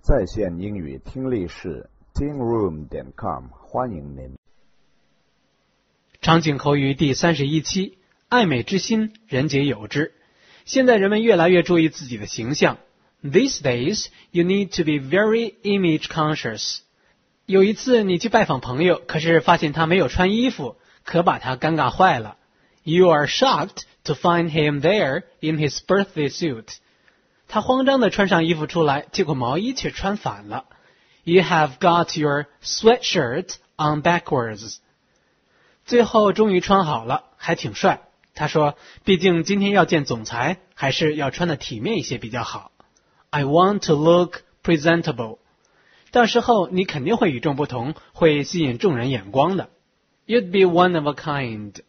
在线英语听力室 tingroom.com 欢迎您。 场景口语第31期，爱美之心，人皆有之。现在人们越来越注意自己的形象。These days, you need to be very image conscious. 有一次你去拜访朋友，可是发现他没有穿衣服，可把他尴尬坏了。You are shocked to find him there in his birthday suit. 他慌张地穿上衣服出来，结果毛衣却穿反了。You have got your sweatshirt on backwards. 最后终于穿好了，还挺帅。他说，毕竟今天要见总裁，还是要穿得体面一些比较好。I want to look presentable. 到时候你肯定会与众不同，会吸引众人眼光的。You'd be one of a kind.